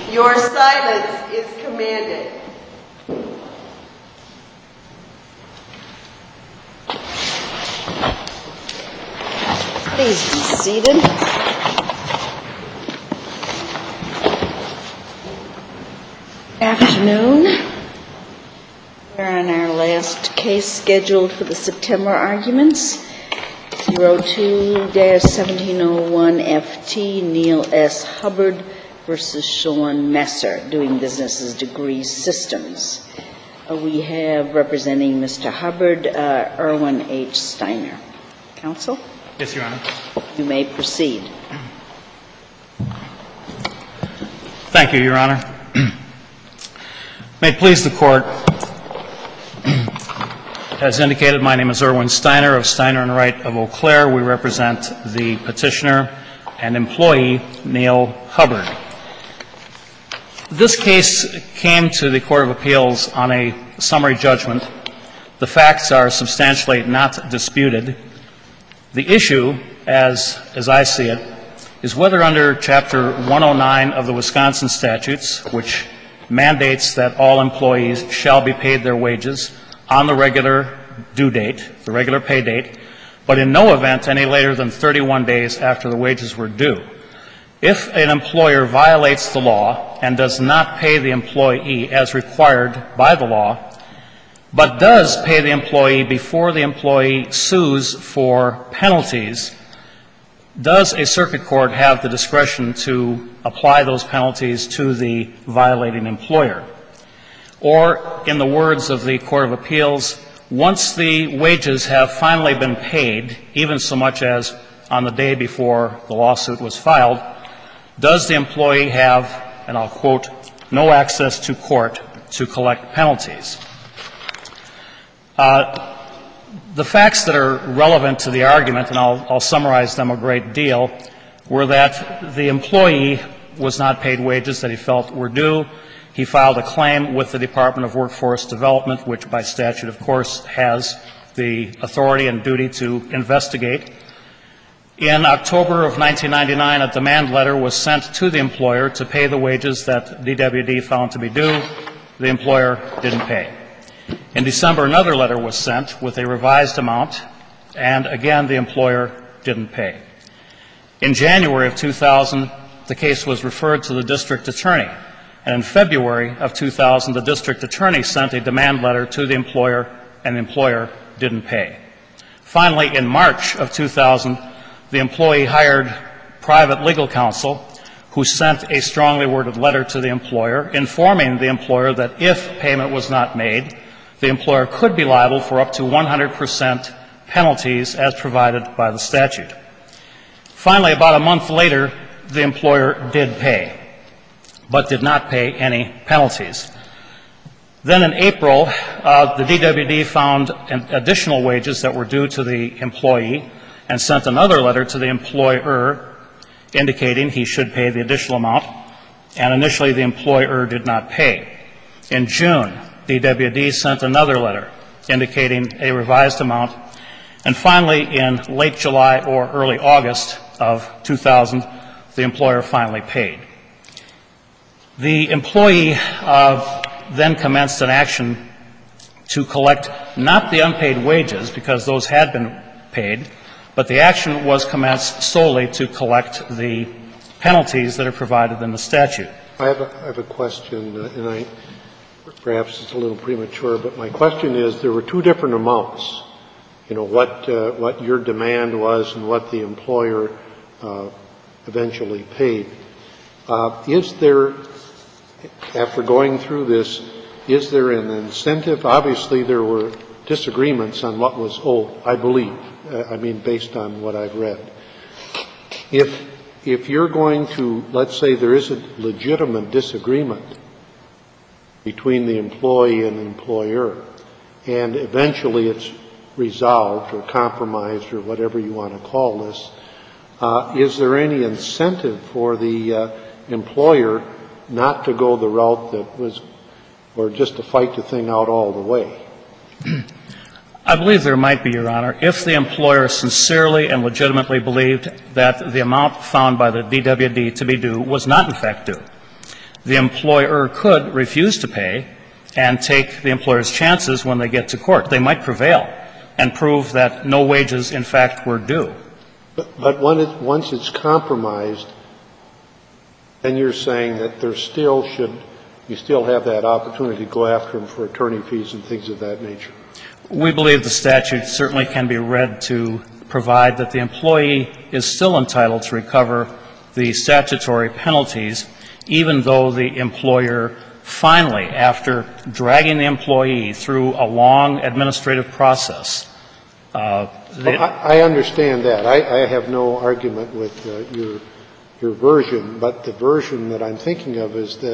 Your silence is commanded. Please be seated. Afternoon. We're on our last case scheduled for the September arguments. 02-1701 FT Neil S. Hubbard versus Sean Messer, doing business as Degree Systems. We have representing Mr. Hubbard, Erwin H. Steiner. Counsel? Yes, Your Honor. You may proceed. Thank you, Your Honor. May it please the Court, as indicated, my name is Erwin Steiner of Steiner & Wright of Eau Claire. We represent the petitioner and employee, Neil Hubbard. This case came to the Court of Appeals on a summary judgment. The facts are substantially not disputed. The issue, as I see it, is whether under Chapter 109 of the Wisconsin statutes, which mandates that all employees shall be paid their wages on the regular due date, the regular pay date, but in no event any later than 31 days after the wages were due. If an employer violates the law and does not pay the employee as required by the law, but does pay the employee before the employee sues for penalties, does a circuit court have the discretion to apply those penalties to the violating employer? Or, in the words of the Court of Appeals, once the wages have finally been paid, even so much as on the day before the lawsuit was filed, does the employee have, and I'll quote, no access to court to collect penalties? The facts that are relevant to the argument, and I'll summarize them a great deal, were that the employee was not paid wages that he felt were due. He filed a claim with the Department of Workforce Development, which by statute, of course, has the authority and duty to investigate. In October of 1999, a demand letter was sent to the employer to pay the wages that DWD found to be due. The employer didn't pay. In December, another letter was sent with a revised amount, and again, the employer didn't pay. In January of 2000, the case was referred to the district attorney, and in February of 2000, the district attorney sent a demand letter to the employer, and the employer didn't pay. Finally, in March of 2000, the employee hired private legal counsel who sent a strongly worded letter to the employer informing the employer that if payment was not made, the employer could be liable for up to 100% penalties as provided by the statute. Finally, about a month later, the employer did pay, but did not pay any penalties. Then in April, the DWD found additional wages that were due to the employee and sent another letter to the employer indicating he should pay the additional amount, and initially the employer did not pay. In June, DWD sent another letter indicating a revised amount, and finally in late July or early August of 2000, the employer finally paid. The employee then commenced an action to collect not the unpaid wages, because those had been paid, but the action was commenced solely to collect the penalties that are provided in the statute. I have a question, and perhaps it's a little premature, but my question is, there were two different amounts, what your demand was and what the employer eventually paid. Is there, after going through this, is there an incentive? Obviously, there were disagreements on what was owed, I believe, based on what I've read. If you're going to, let's say there is a legitimate disagreement between the employee and the employer, and eventually it's resolved or compromised or whatever you want to call this, is there any incentive for the employer not to go the route that was, or just to fight the thing out all the way? I believe there might be, Your Honor, if the employer sincerely and legitimately believed that the amount found by the DWD to be due was not in fact due. the employer could refuse to pay and take the employer's chances when they get to court. They might prevail and prove that no wages, in fact, were due. But once it's compromised, then you're saying that you still have that opportunity to go after them for attorney fees and things of that nature. We believe the statute certainly can be read to provide that the employee is still entitled to recover the statutory penalties, even though the employer finally, after dragging the employee through a long administrative process, I understand that. I have no argument with your version, but the version that I'm thinking of is that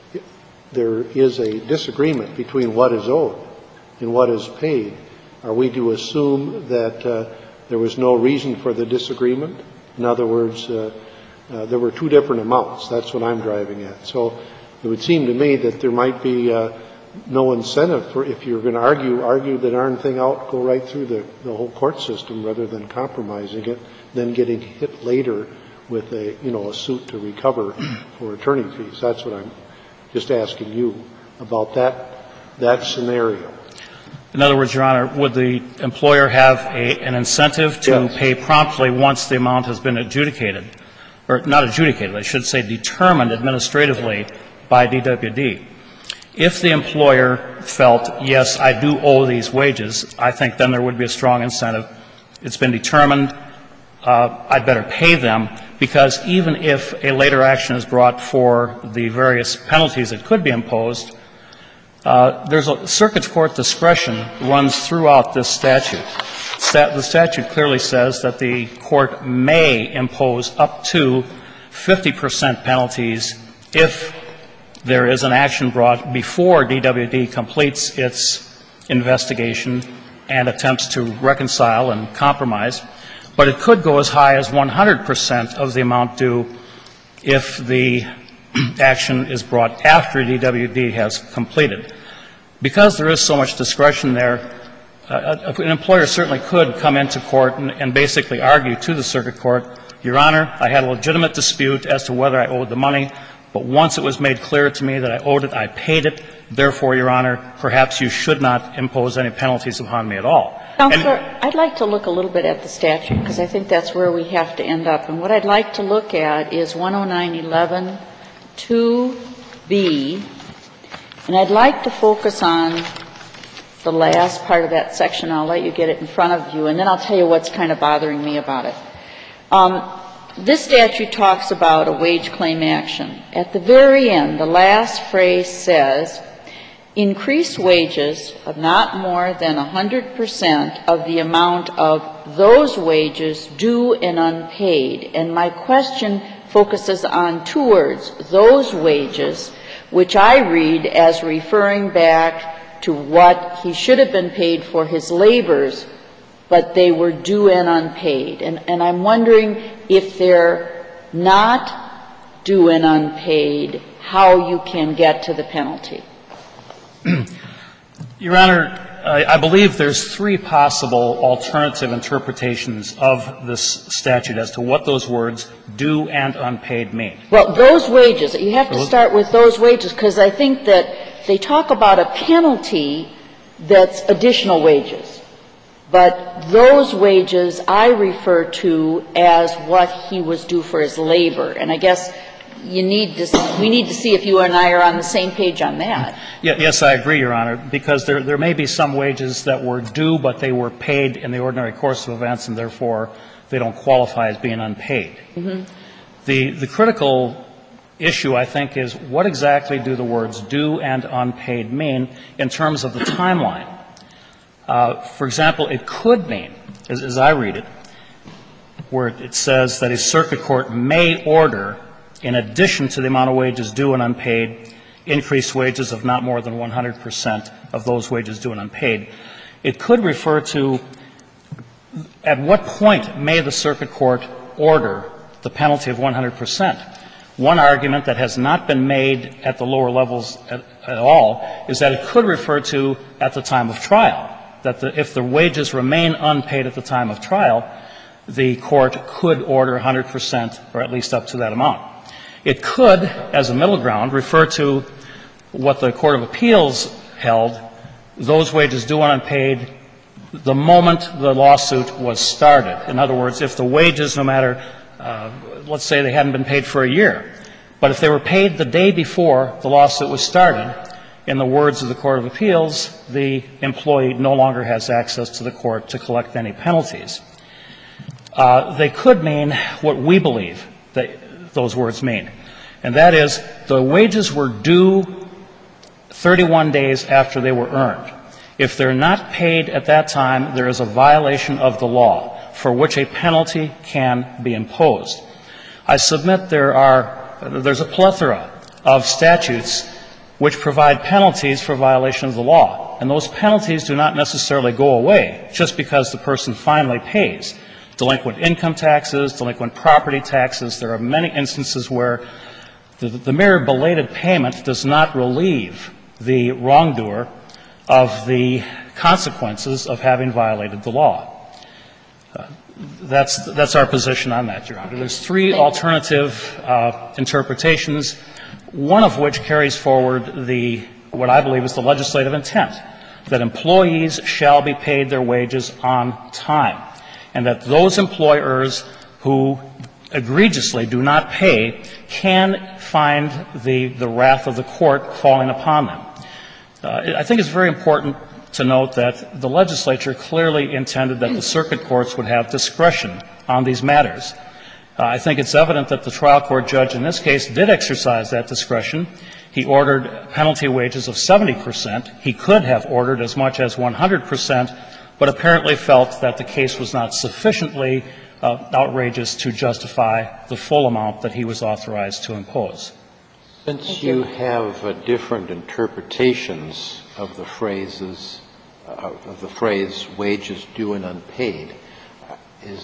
there is a disagreement between what is owed and what is paid. Are we to assume that there was no reason for the disagreement? In other words, there were two different amounts. That's what I'm driving at. So it would seem to me that there might be no incentive for, if you're going to argue the darn thing out, go right through the whole court system rather than compromising it, then getting hit later with a suit to recover for attorney fees. That's what I'm just asking you about that scenario. In other words, Your Honor, would the employer have an incentive to pay promptly once the amount has been adjudicated? Or not adjudicated, I should say determined administratively by DWD. If the employer felt, yes, I do owe these wages, I think then there would be a strong incentive. It's been determined, I'd better pay them, because even if a later action is brought for the various penalties that could be imposed, there's a circuit court discretion runs throughout this statute. The statute clearly says that the court may impose up to 50% penalties if there is an action brought before DWD completes its investigation and attempts to reconcile and compromise. But it could go as high as 100% of the amount due if the action is brought after DWD has completed. Because there is so much discretion there, an employer certainly could come into court and basically argue to the circuit court, Your Honor, I had a legitimate dispute as to whether I owed the money, but once it was made clear to me that I owed it, I paid it. Therefore, Your Honor, perhaps you should not impose any penalties upon me at all. Counselor, I'd like to look a little bit at the statute, because I think that's where we have to end up. And what I'd like to look at is 10911 2B, and I'd like to focus on the last part of that section. I'll let you get it in front of you, and then I'll tell you what's kind of bothering me about it. This statute talks about a wage claim action. At the very end, the last phrase says, increased wages of not more than 100% of the amount of those wages due and unpaid. And my question focuses on two words, those wages, which I read as referring back to what he should have been paid for his labors, but they were due and unpaid. And I'm wondering if they're not due and unpaid, how you can get to the penalty. Your Honor, I believe there's three possible alternative interpretations of this statute as to what those words due and unpaid mean. Well, those wages, you have to start with those wages, because I think that they talk about a penalty that's additional wages. But those wages I refer to as what he was due for his labor. And I guess we need to see if you and I are on the same page on that. Yes, I agree, Your Honor, because there may be some wages that were due, but they were paid in the ordinary course of events, and therefore they don't qualify as being unpaid. Mm-hmm. The critical issue, I think, is what exactly do the words due and unpaid mean in terms of the timeline? For example, it could mean, as I read it, where it says that a circuit court may order, in addition to the amount of wages due and unpaid, increased wages of not more than 100% of those wages due and unpaid. It could refer to at what point may the circuit court order the penalty of 100%. One argument that has not been made at the lower levels at all is that it could refer to at the time of trial, that if the wages remain unpaid at the time of trial, the court could order 100% or at least up to that amount. It could, as a middle ground, refer to what the Court of Appeals held, those wages due and unpaid the moment the lawsuit was started. In other words, if the wages, no matter, let's say they hadn't been paid for a year, but if they were paid the day before the lawsuit was started, in the words of the Court of Appeals, the employee no longer has access to the court to collect any penalties. They could mean what we believe that those words mean, and that is the wages were due 31 days after they were earned. If they're not paid at that time, there is a violation of the law for which a penalty can be imposed. I submit there's a plethora of statutes which provide penalties for violation of the law, and those penalties do not necessarily go away just because the person finally pays. Delinquent income taxes, delinquent property taxes, there are many instances where the mere belated payment does not relieve the wrongdoer of the consequences of having violated the law. That's our position on that, Your Honor. There's three alternative interpretations, one of which carries forward what I believe is the legislative intent, that employees shall be paid their wages on time, and that those employers who egregiously do not pay can find the wrath of the court falling upon them. I think it's very important to note that the legislature clearly intended that the circuit courts would have discretion on these matters. I think it's evident that the trial court judge in this case did exercise that discretion. He ordered penalty wages of 70%. He could have ordered as much as 100%, but apparently felt that the case was not sufficiently outrageous to justify the full amount that he was authorized to impose. Since you have different interpretations of the phrases, of the phrase wages due and unpaid, is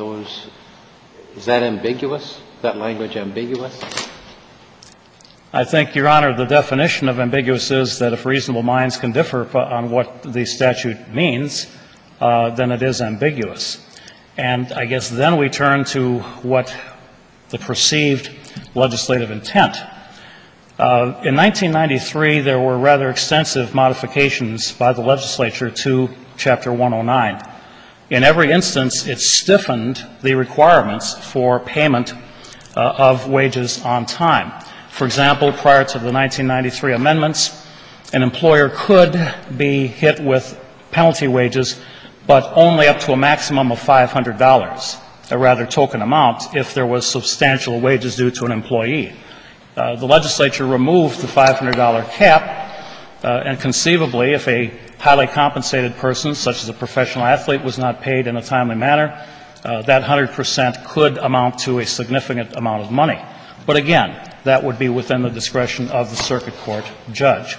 that ambiguous? Is that language ambiguous? I think, Your Honor, the definition of ambiguous is that if reasonable minds can differ on what the statute means, then it is ambiguous. And I guess then we turn to what the perceived legislative intent. In 1993, there were rather extensive modifications by the legislature to Chapter 109. In every instance, it stiffened the requirements for payment of wages on time. For example, prior to the 1993 amendments, an employer could be hit with penalty wages, but only up to a maximum of $500, a rather token amount, if there was substantial wages due to an employee. The legislature removed the $500 cap, and conceivably, if a highly compensated person, such as a professional athlete, was not paid in a timely manner, that 100% could amount to a significant amount of money. But again, that would be within the discretion of the circuit court judge.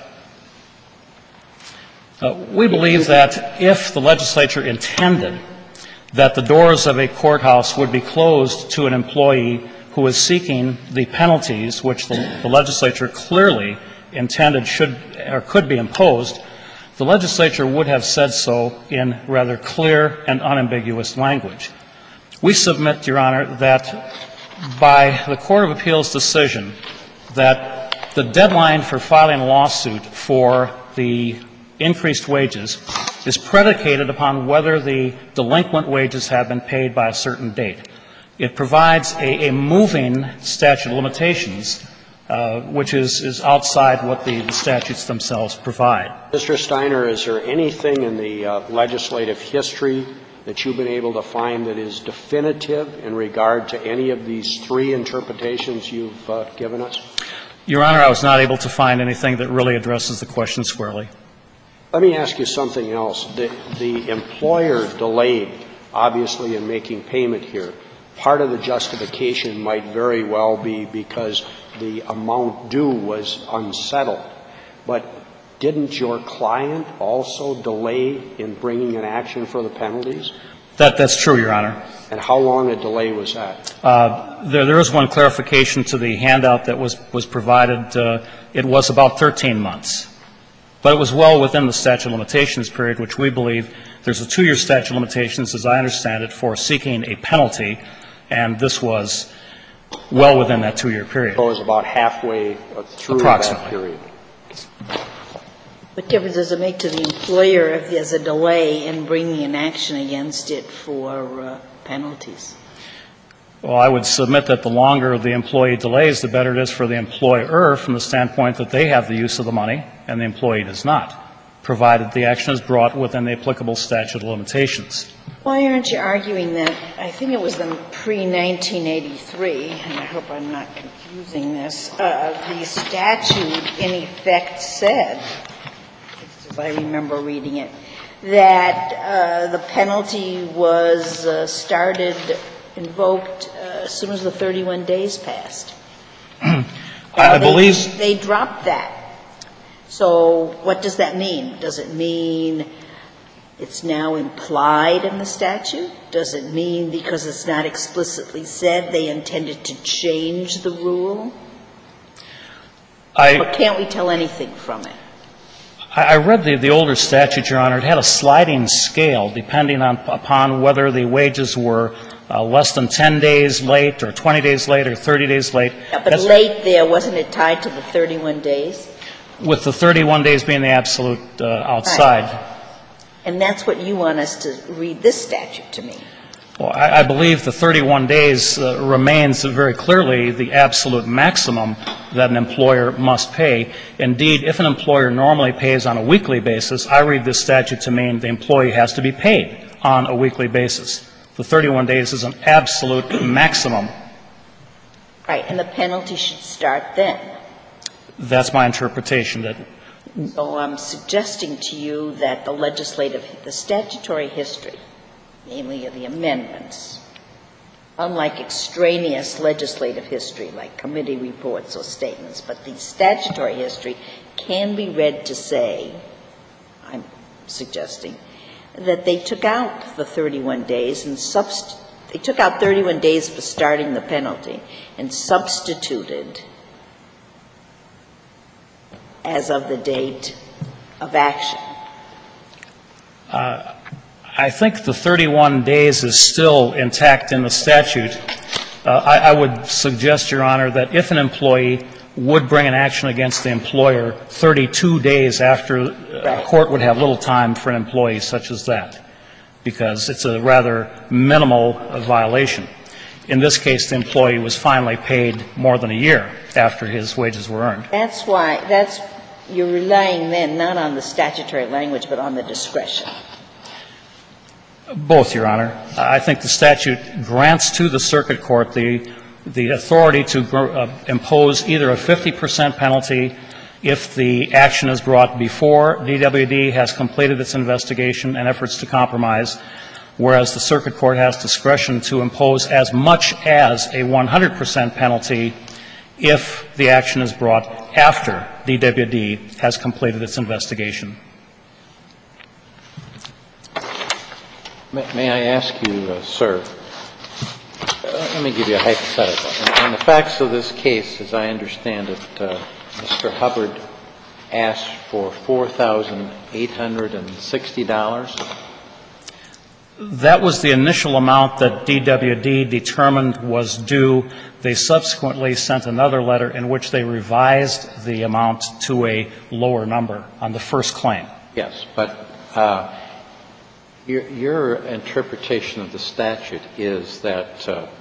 We believe that if the legislature intended that the doors of a courthouse would be closed to an employee who is seeking the penalties which the legislature clearly intended should or could be imposed, the legislature would have said so in rather clear and unambiguous language. We submit, Your Honor, that by the Court of Appeals' decision that the deadline for filing a lawsuit for the increased wages is predicated upon whether the delinquent wages have been paid by a certain date. It provides a moving statute of limitations, which is outside what the statutes themselves provide. Mr. Steiner, is there anything in the legislative history that you've been able to find that is definitive in regard to any of these three interpretations you've given us? Your Honor, I was not able to find anything that really addresses the question squarely. Let me ask you something else. The employer delayed, obviously, in making payment here. Part of the justification might very well be because the amount due was unsettled. But didn't your client also delay in bringing an action for the penalties? That's true, Your Honor. And how long a delay was that? There is one clarification to the handout that was provided. It was about 13 months. But it was well within the statute of limitations period, which we believe there's a 2-year statute of limitations, as I understand it, for seeking a penalty. And this was well within that 2-year period. So it was about halfway through that Approximately. period. What difference does it make to the employer if there's a delay in bringing an action against it for penalties? Well, I would submit that the longer the employee delays, the better it is for the employer from the standpoint that they have the use of the money and the employee does not, provided the action is brought within the applicable statute of limitations. Why aren't you arguing that, I think it was the pre-1983, and I hope I'm not confusing this, the statute in effect said, as I remember reading it, that the penalty was invoked as soon as the 31 days passed. I believe they dropped that. So what does that mean? Does it mean it's now implied in the statute? Does it mean because it's not explicitly said they intended to change the rule? Or can't we tell anything from it? I read the older statute, Your Honor. It had a sliding scale depending upon whether the wages were less than 10 days late or 20 days late or 30 days late. Yeah, but late there, wasn't it tied to the 31 days? With the 31 days being the absolute outside. Right. And that's what you want us to read this statute to mean. Well, I believe the 31 days remains very clearly the absolute maximum that an employer must pay. Indeed, if an employer normally pays on a weekly basis, I read this statute to mean the employee has to be paid on a weekly basis. The 31 days is an absolute maximum. Right, and the penalty should start then. That's my interpretation. So I'm suggesting to you that the statutory history, namely of the amendments, unlike extraneous legislative history like committee reports or statements, but the statutory history can be read to say, I'm suggesting, that they took out the 31 days and they took out 31 days for starting the penalty and substituted as of the date of action. I think the 31 days is still intact in the statute. I would suggest, Your Honor, that if an employee would bring an action against the employer 32 days after, a court would have little time for an employee such as that, because it's a rather minimal violation. In this case, the employee was finally paid more than a year after his wages were earned. That's why, you're relying then not on the statutory language, but on the discretion. Both, Your Honor. I think the statute grants to the circuit court the authority to impose either a 50% penalty if the action is brought before DWD has completed its investigation and efforts to compromise, whereas the circuit court has discretion to impose as much as a 100% penalty if the action is brought after DWD has completed its investigation. May I ask you, sir, let me give you a hypothetical. In the facts of this case, as I understand it, Mr. Hubbard asked for $4,860. That was the initial amount that DWD determined was due. They subsequently sent another letter in which they revised the amount to a lower number on the first claim. Yes, but your interpretation of the statute is that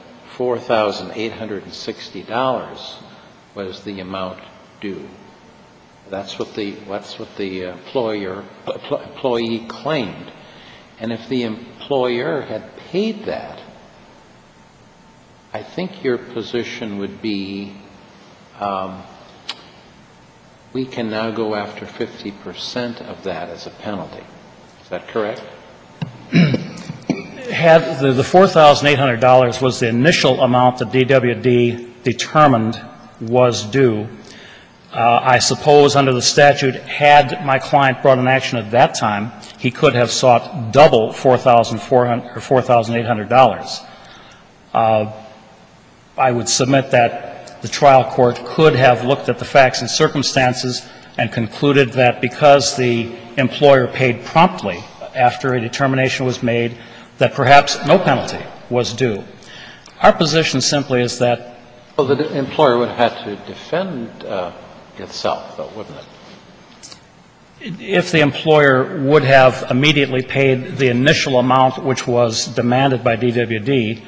$4,860 was the amount due. That's what the employee claimed. And if the employer had paid that, I think your position would be we can now go after 50% of that as a penalty. Is that correct? Had the $4,800 was the initial amount that DWD determined was due. I suppose under the statute, had my client brought an action at that time, he could have sought double $4,800. I would submit that the trial court could have looked at the facts and circumstances and concluded that because the employer paid promptly after a determination was made, that perhaps no penalty was due. Our position simply is that Well, the employer would have had to defend itself, though, wouldn't it? If the employer would have immediately paid the initial amount which was demanded by DWD,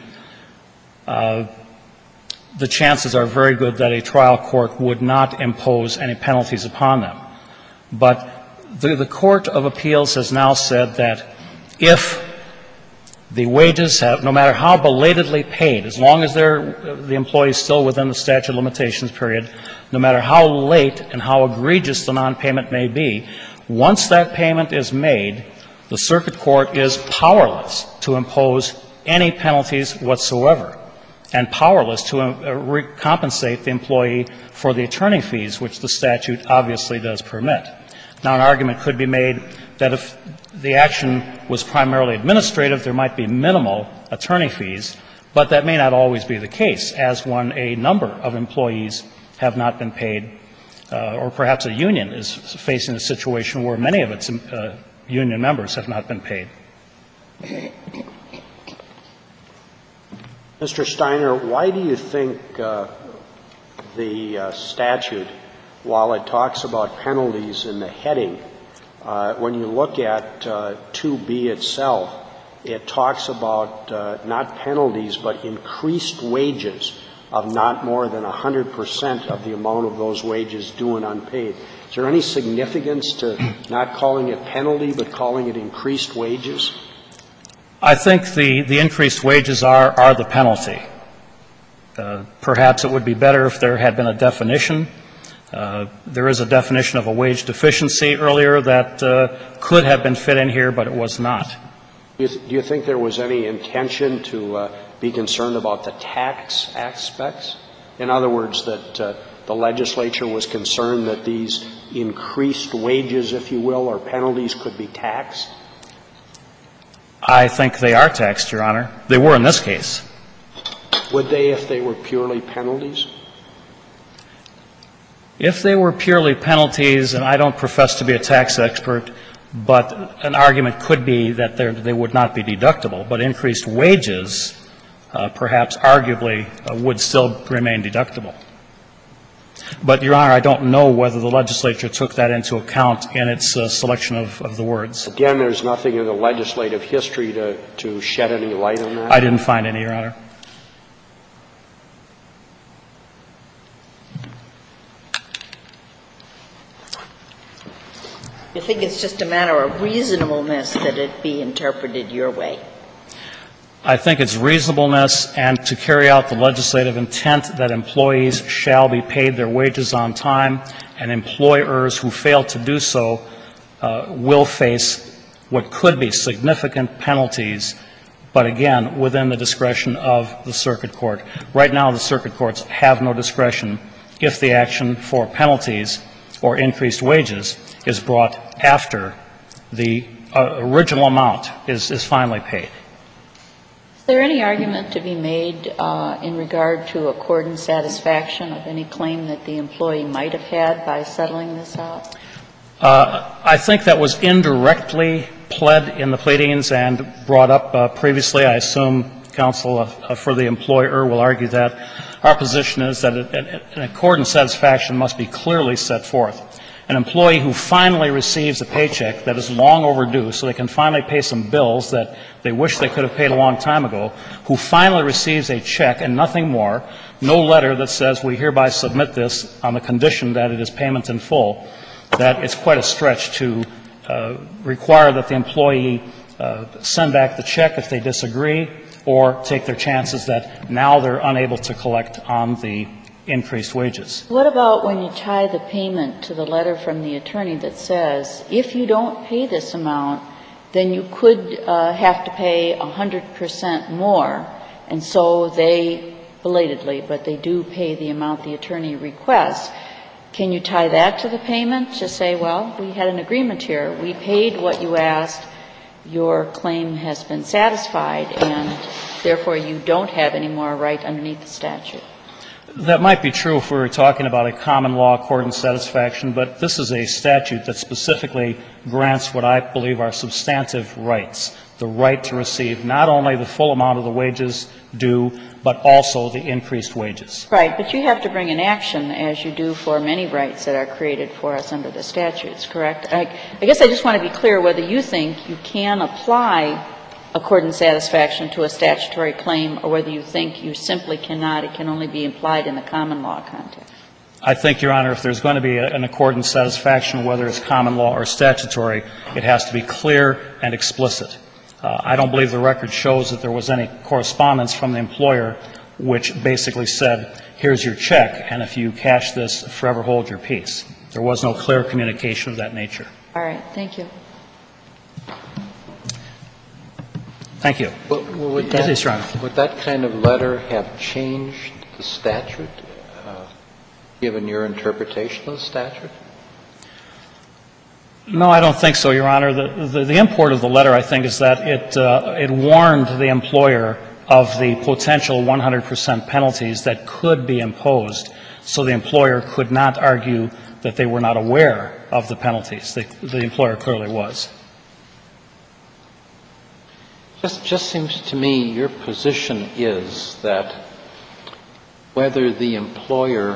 the chances are very good that a trial court would not impose any penalties upon them. But the Court of Appeals has now said that if the wages have, no matter how belatedly paid, as long as the employee is still within the statute of limitations period, no matter how late and how egregious the non-payment may be, once that payment is made, the circuit court is powerless to impose any penalties whatsoever and powerless to compensate the employee for the attorney fees, which the statute obviously does permit. Now, an argument could be made that if the action was primarily administrative, there might be minimal attorney fees, but that may not always be the case, as when a number of employees have not been paid, or perhaps a union is facing a situation where many of its union members have not been paid. Mr. Steiner, why do you think the statute, while it talks about penalties in the heading, when you look at 2B itself, it talks about not penalties but increased wages of not more than 100% of the amount of those wages due and unpaid. Is there any significance to not calling it penalty but calling it increased wages? I think the increased wages are the penalty. Perhaps it would be better if there had been a definition. There is a definition of a wage deficiency earlier that could have been fit in here, but it was not. Do you think there was any intention to be concerned about the tax aspects? In other words, that the legislature was concerned that these increased wages, if you will, or penalties could be taxed? I think they are taxed, Your Honor. They were in this case. Would they if they were purely penalties? If they were purely penalties, and I don't profess to be a tax expert, but an argument could be that they would not be deductible. But increased wages, perhaps arguably, would still remain deductible. But, Your Honor, I don't know whether the legislature took that into account in its selection of the words. Again, there's nothing in the legislative history to shed any light on that? I didn't find any, Your Honor. You think it's just a matter of reasonableness that it be interpreted your way? I think it's reasonableness and to carry out the legislative intent that employees shall be paid their wages on time, and employers who fail to do so will face what could be significant penalties, but again, within the discretion of the circuit court. Right now, the circuit courts have no discretion if the action for penalties or increased wages is brought after the original amount is finally paid. Is there any argument to be made in regard to accord and satisfaction of any claim that the employee might have had by settling this out? I think that was indirectly pled in the pleadings and brought up previously. I assume counsel for the employer will argue that. Our position is that an accord and satisfaction must be clearly set forth. An employee who finally receives a paycheck that is long overdue so they can finally pay some bills that they wish they could have paid a long time ago, who finally receives a check and nothing more, no letter that says we hereby submit this on the condition that it is payment in full, that it's quite a stretch to require that the employee send back the check if they disagree or take their chances that now they're unable to collect on the increased wages. What about when you tie the payment to the letter from the attorney that says, if you don't pay this amount, then you could have to pay 100% more, and so they, belatedly, but they do pay the amount the attorney requests. Can you tie that to the payment to say, well, we had an agreement here, we paid what you asked, your claim has been satisfied, and therefore you don't have any more right underneath the statute? That might be true if we were talking about a common law accord and satisfaction, but this is a statute that specifically grants what I believe are substantive rights the right to receive not only the full amount of the wages due, but also the increased wages. Right, but you have to bring an action, as you do for many rights that are created for us under the statutes, correct? I guess I just want to be clear whether you think you can apply accord and satisfaction to a statutory claim, or whether you think you simply cannot, it can only be applied in the common law context. I think, Your Honor, if there's going to be an accord and satisfaction, whether it's common law or statutory, it has to be clear and explicit. I don't believe the record shows that there was any correspondence from the employer which basically said, here's your check, and if you cash this, forever hold your peace. There was no clear communication of that nature. All right, thank you. Thank you. Would Yes, Your Honor. Would that kind of letter have changed the statute, given your interpretation of the statute? No, I don't think so, Your Honor. The import of the letter, I think, is that it warned the employer of the potential 100% penalties that could be imposed, so the employer could not argue that they were not aware of the penalties. The employer clearly was. Just seems to me your position is that whether the employer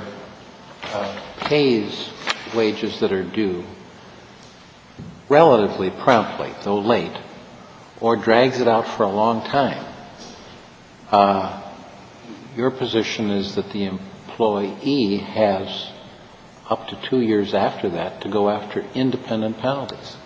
pays wages that are due relatively promptly, though late, or drags it out for a long time, your position is that the employee has up to 2 years after that to go after independent penalties.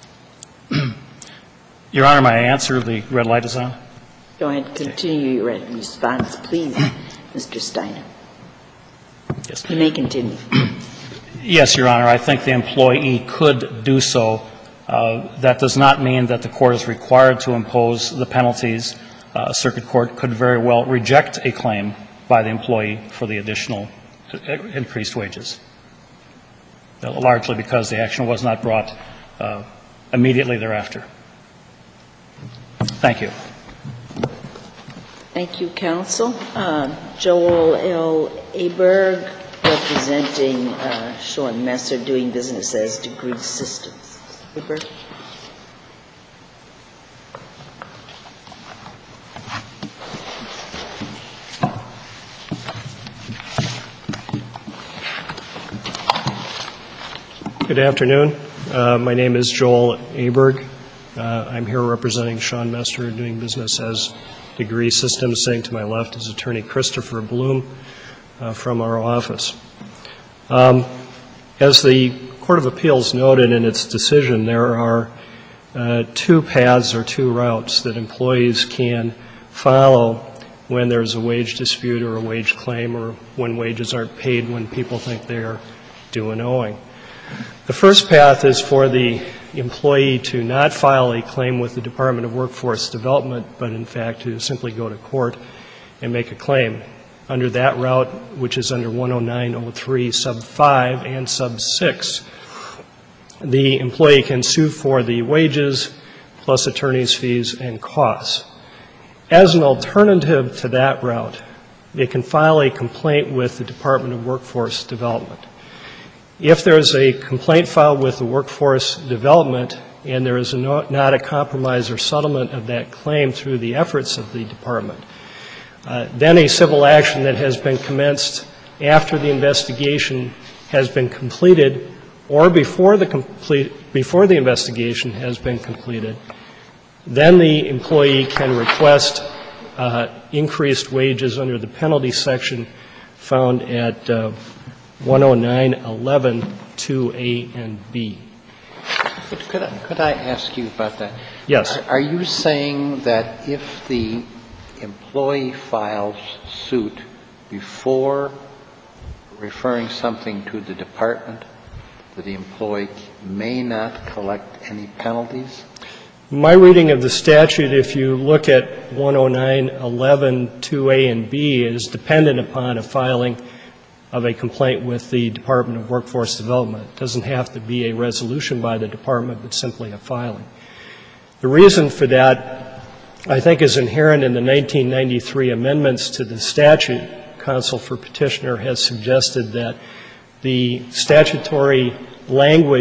Your Honor, may I answer? The red light is on. Go ahead, continue your response, please, Mr. Steiner. Yes. You may continue. Yes, Your Honor, I think the employee could do so. That does not mean that the court is required to impose the penalties. A circuit court could very well reject a claim by the employee for the additional increased wages, largely because the action was not brought immediately thereafter. Thank you. Thank you, counsel. Joel L. Aberg, representing Sean Messer, doing business as Degree Systems. Aberg. Good afternoon. My name is Joel Aberg. I'm here representing Sean Messer, doing business as Degree Systems. Sitting to my left is Attorney Christopher Bloom from our office. As the Court of Appeals noted in its decision, there are two paths or two routes that employees can follow when there's a wage dispute or a wage claim, or when wages aren't paid when people think they are due and owing. The first path is for the employee to not file a claim with the Department of Workforce Development, but in fact to simply go to court and make a claim. Under that route, which is under 10903 sub 5 and sub 6, the employee can sue for the wages plus attorney's fees and costs. As an alternative to that route, they can file a complaint with the Department of Workforce Development. If there is a complaint filed with the Workforce Development and there is not a compromise or settlement of that claim through the efforts of the department, then a civil action that has been commenced after the investigation has been completed or before the investigation has been completed, then the employee can request increased wages under the penalty section found at 109.11 2A and B. Could I ask you about that? Yes. Are you saying that if the employee files suit before referring something to the department, that the employee may not collect any penalties? My reading of the statute, if you look at 109.11 2A and B, is dependent upon a filing of a complaint with the Department of Workforce Development. It doesn't have to be a resolution by the department, but simply a filing. The reason for that, I think, is inherent in the 1993 amendments to the statute. Counsel for Petitioner has suggested that the statutory language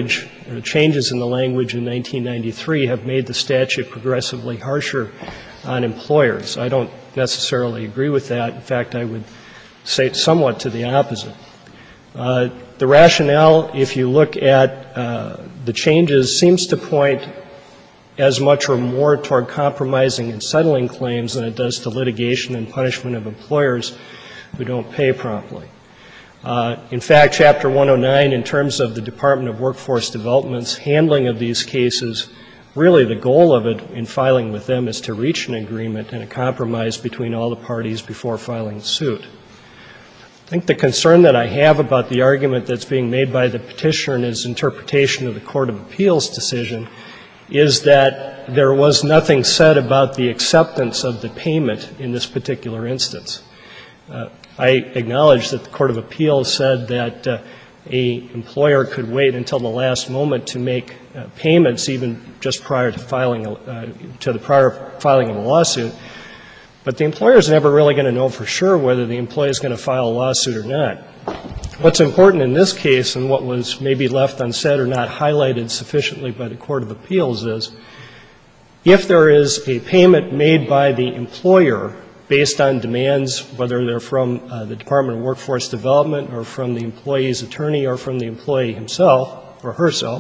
or the changes in the language in 1993 have made the statute progressively harsher on employers. I don't necessarily agree with that. In fact, I would say somewhat to the opposite. The rationale, if you look at the changes, seems to point as much or more toward compromising and settling claims than it does to litigation and punishment of employers who don't pay promptly. In fact, Chapter 109, in terms of the Department of Workforce Development's handling of these cases, really the goal of it in filing with them is to reach an agreement and a compromise between all the parties before filing suit. I think the concern that I have about the argument that's being made by the petitioner in his interpretation of the Court of Appeals decision is that there was nothing said about the acceptance of the payment in this particular instance. I acknowledge that the Court of Appeals said that an employer could wait until the last moment to make payments, even just prior to filing the prior filing of a lawsuit. But the employer is never really going to know for sure whether the employee is going to file a lawsuit or not. What's important in this case, and what was maybe left unsaid or not highlighted sufficiently by the Court of Appeals, is if there is a payment made by the employer based on demands, whether they're from the Department of Workforce Development or from the employee's attorney or from the employee himself or herself,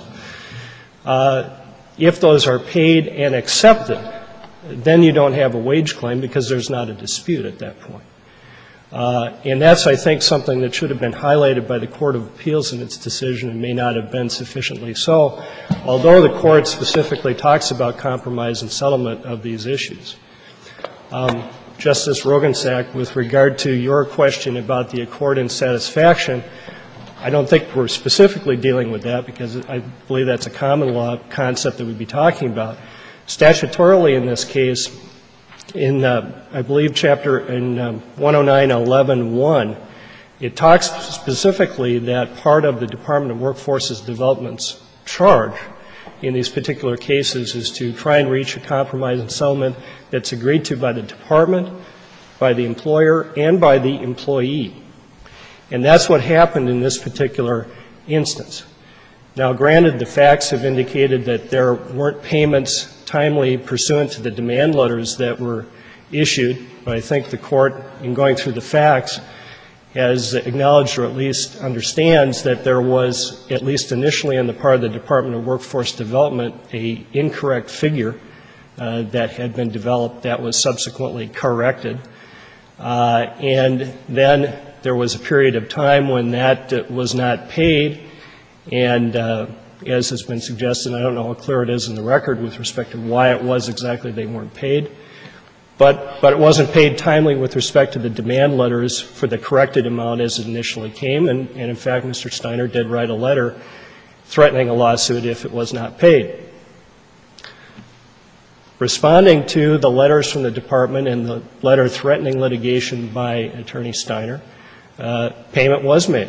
if those are paid and accepted, then you don't have a wage claim because there's not a dispute at that point. And that's, I think, something that should have been highlighted by the Court of Appeals in its decision and may not have been sufficiently so, although the Court specifically talks about compromise and settlement of these issues. Justice Rogensack, with regard to your question about the accord and satisfaction, I don't think we're specifically dealing with that because I believe that's a common law concept that we'd be talking about. Statutorily in this case, in, I believe, in 109.11.1, it talks specifically that part of the Department of Workforce Development's charge in these particular cases is to try and reach a compromise and settlement that's agreed to by the department, by the employer, and by the employee. And that's what happened in this particular instance. Now, granted, the facts have indicated that there weren't payments timely pursuant to the demand letters that were issued, but I think the Court, in going through the facts, has acknowledged or at least understands that there was, at least initially on the part of the Department of Workforce Development, an incorrect figure that had been developed that was subsequently corrected. And then there was a period of time when that was not paid, and as has been suggested, I don't know how clear it is in the record with respect to why it was exactly they weren't paid, but it wasn't paid timely with respect to the demand letters for the corrected amount as it initially came, and in fact, Mr. Steiner did write a letter threatening a lawsuit if it was not paid. Responding to the letters from the department and the letter threatening litigation by Attorney Steiner, payment was made.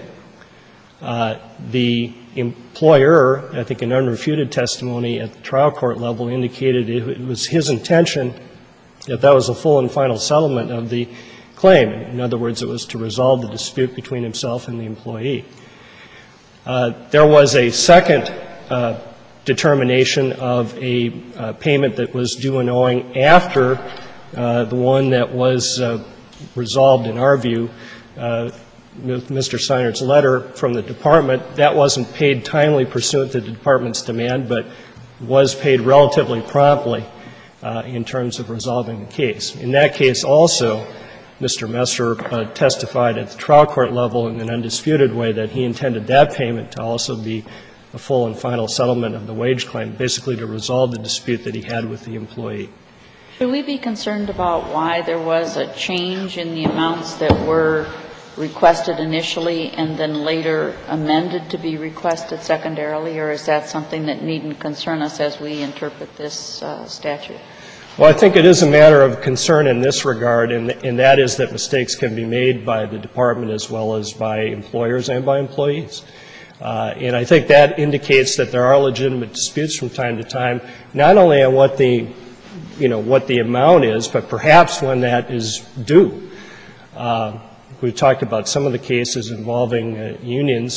The employer, I think in unrefuted testimony at the trial court level, indicated it was his intention that that was a full and final settlement of the claim. In other words, it was to resolve the dispute between himself and the employee. There was a second determination of a payment that was due and owing after the one that was resolved, in our view, with Mr. Steiner's letter from the department. That wasn't paid timely pursuant to the department's demand, but was paid relatively promptly in terms of resolving the case. In that case also, Mr. Messer testified at the trial court level in an undisputed way that he intended that payment to also be a full and final settlement of the wage claim, basically to resolve the dispute that he had with the employee. Should we be concerned about why there was a change in the amounts that were requested initially and then later amended to be requested secondarily, or is that something that needn't concern us as we interpret this statute? Well, I think it is a matter of concern in this regard, and that is that mistakes can be made by the department as well as by employers and by employees. And I think that indicates that there are legitimate disputes from time to time, not only on what the, what the amount is, but perhaps when that is due. We've talked about some of the cases involving unions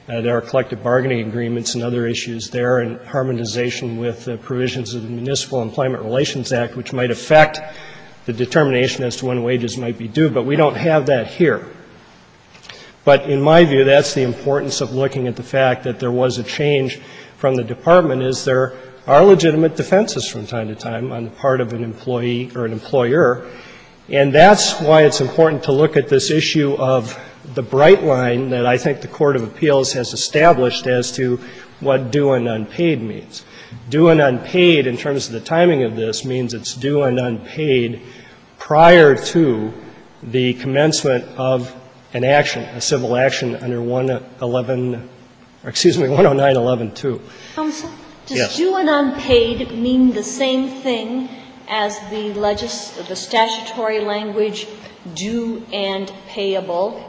There are collective bargaining agreements and other issues there, and harmonization with the provisions of the Municipal Employment Relations Act, which might affect the determination as to when wages might be due, but we don't have that here. But in my view, that's the importance of looking at the fact that there was a change from the department, is there are legitimate defenses from time to time on the part of an employee or an employer, and that's why it's important to look at this issue of the bright line that I think the Court of Appeals has established as to what due and unpaid means. Due and unpaid, in terms of the timing of this, means it's due and unpaid prior to the commencement of an action, a civil action under 109.11.2. Counsel, does Yes. due and unpaid mean the same thing as the statutory language due and payable?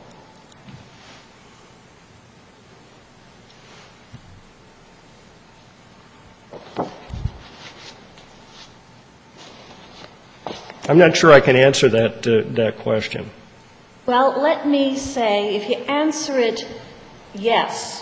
I'm not sure I can answer that question. Well, let me say, if you answer it yes,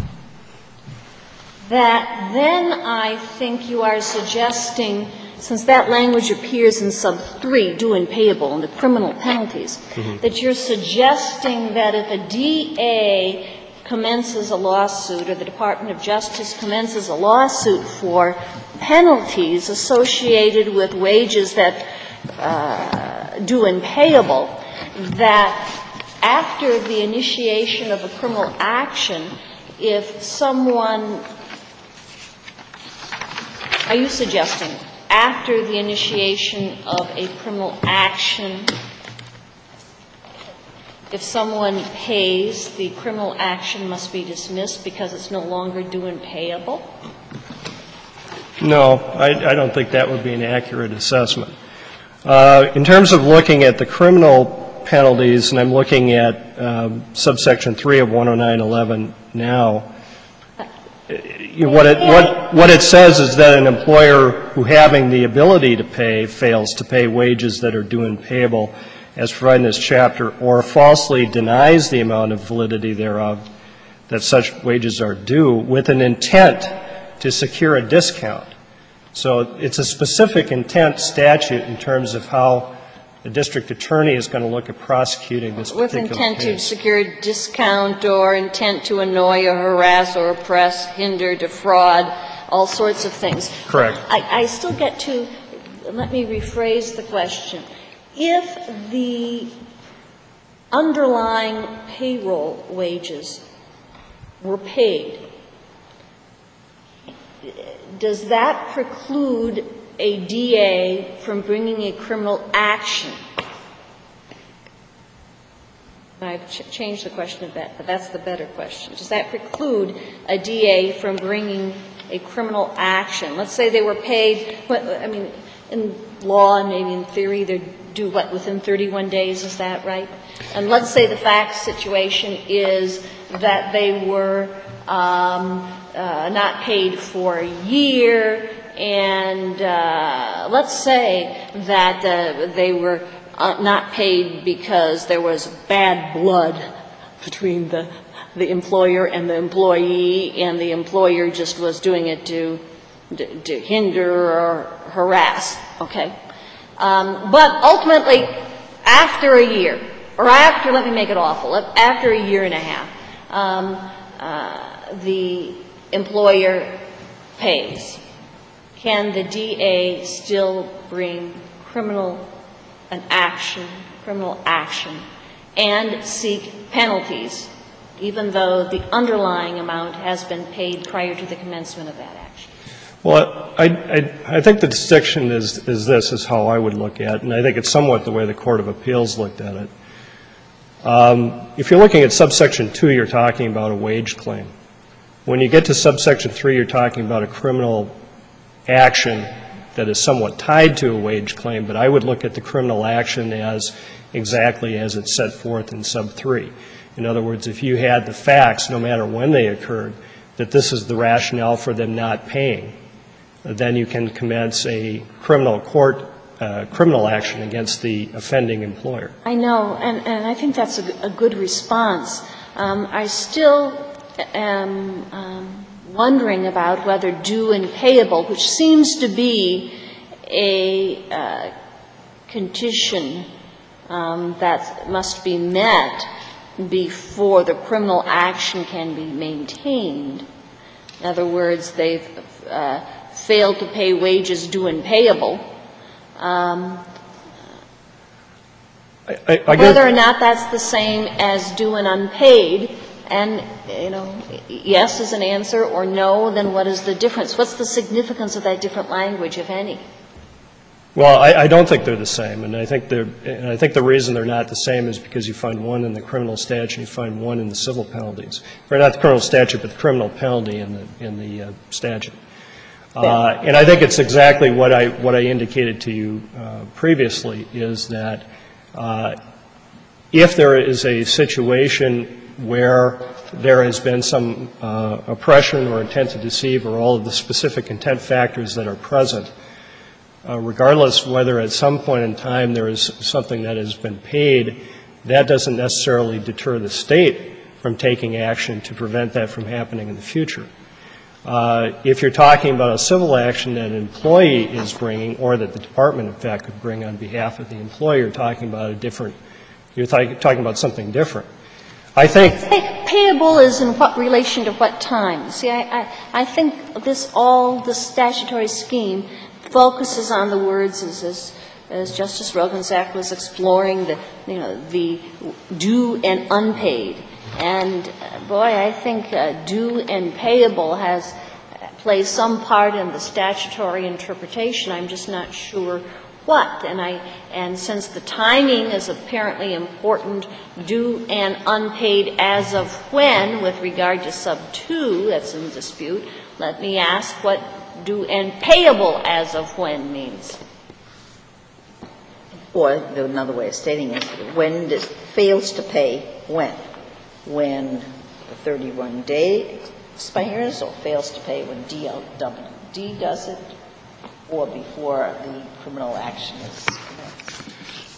that then I think you are suggesting, since that language appears in sub 3, due and payable, in the criminal penalties, that you're suggesting that if a DA commences a lawsuit or the Department of Justice commences a lawsuit for penalties associated with wages that due and payable, that after the initiation of a criminal action, if someone, are you suggesting after the initiation of a criminal action, if someone pays, the criminal action must be dismissed because it's no longer due and payable? No, I don't think that would be an accurate assessment. In terms of looking at the criminal penalties, and I'm looking at subsection 3 of 109.11 now, what it says is that an employer who, having the ability to pay, fails to pay wages that are due and payable as provided in this chapter, or falsely denies the amount of validity thereof, that such wages are due, with an intent to secure a discount. So it's a specific intent statute in terms of how the district attorney is going to look at prosecuting this particular case. With intent to secure a discount or intent to annoy or harass or oppress, hinder, defraud, all sorts of things. Correct. I still get to, let me rephrase the question. If the underlying payroll wages were paid, does that preclude a DA from bringing a criminal action? I've changed the question a bit, but that's the better question. Does that preclude a DA from bringing a criminal action? Let's say they were paid, I mean, in law and maybe in theory, they're due, within 31 days, is that right? And let's say the fact situation is that they were not paid for a year, and let's say that they were not paid because there was bad blood between the employer and the employee, and the employer just was doing it to hinder or harass, okay? But ultimately, after a year, or after, let me make it awful, after a year and a half, the employer pays. Can the DA still bring criminal action, and seek penalties, even though the underlying amount has been paid prior to the commencement of that action? Well, I think the distinction is this, is how I would look at it, and I think it's somewhat the way the Court of Appeals looked at it. If you're looking at subsection 2, you're talking about a wage claim. When you get to subsection 3, you're talking about a criminal action that is somewhat tied to a wage claim, but I would look at the criminal action as exactly as it's set forth in sub 3. In other words, if you had the facts, no matter when they occurred, that this is the rationale for them not paying, then you can commence a criminal action against the offending employer. I know, and I think that's a good response. I still am wondering about whether due and payable, which seems to be a condition that must be met before the criminal action can be maintained. In other words, they've failed to pay wages due and payable. Whether or not that's the same as due and unpaid, and, yes is an answer, or no, then what is the difference? What's the significance of that different language, if any? Well, I don't think they're the same, and I think the reason they're not the same is because you find one in the criminal statute and you find one in the civil penalties. Or not the criminal statute, but the criminal penalty in the statute. And I think it's exactly what I indicated to you previously, is that if there is a situation where there has been some oppression or intent to deceive, or all of the specific intent factors that are present, regardless whether at some point in time there is something that has been paid, that doesn't necessarily deter the state from taking action to prevent that from happening in the future. If you're talking about a civil action that an employee is bringing, or that the department, in fact, could bring on behalf of the employer, you're talking about something different. I think payable is in what relation to what time? See, I think the statutory scheme focuses on the words as Justice Roggensack was exploring the due and unpaid. And boy, I think due and payable plays some part in the statutory interpretation. I'm just not sure what. And since the timing is apparently important, due and unpaid as of when, with regard to sub 2, that's in dispute, let me ask what due and payable as of when means. Or another way of stating it, when it fails to pay, when? When the 31-day expires, or fails to pay when DLWD does it, or before the criminal action is commenced?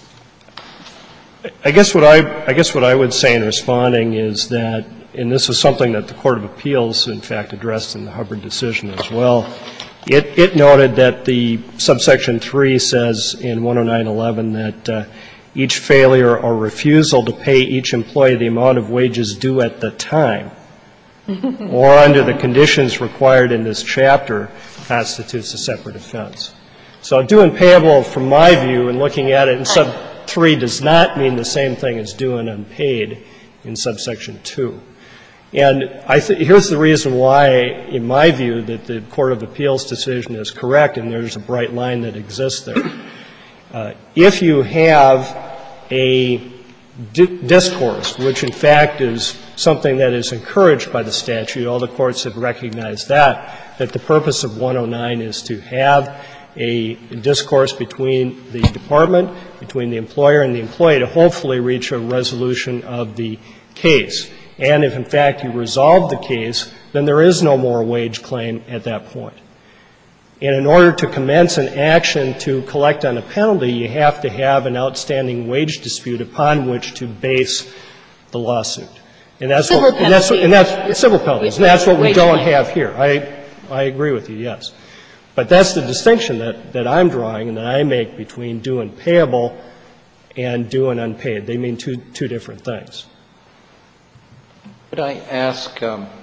I guess what I would say in responding is that, and this is something that the Court of Appeals, in fact, addressed in the Hubbard decision as well, it noted that the subsection 3 says in 10911 that each failure or refusal to pay each employee the amount of wages due at the time or under the conditions required in this chapter constitutes a separate offense. So due and payable, from my view, in looking at it in sub 3, does not mean the same thing as due and unpaid in subsection 2. And here's the reason why, in my view, that the Court of Appeals decision is correct, and there's a bright line that exists there. If you have a discourse, which in fact is something that is encouraged by the statute, all the courts have recognized that the purpose of 109 is to have a discourse between the department, between the employer and the employee, to hopefully reach a resolution of the case. And if, in fact, you resolve the case, then there is no more wage claim at that point. And in order to commence an action to collect on a penalty, you have to have an outstanding wage dispute upon which to base the lawsuit. And that's what civil penalties. And that's what we don't have here. I agree with you, yes. But that's the distinction that I'm drawing and that I make between due and payable and due and unpaid. They mean two different things. Could I ask,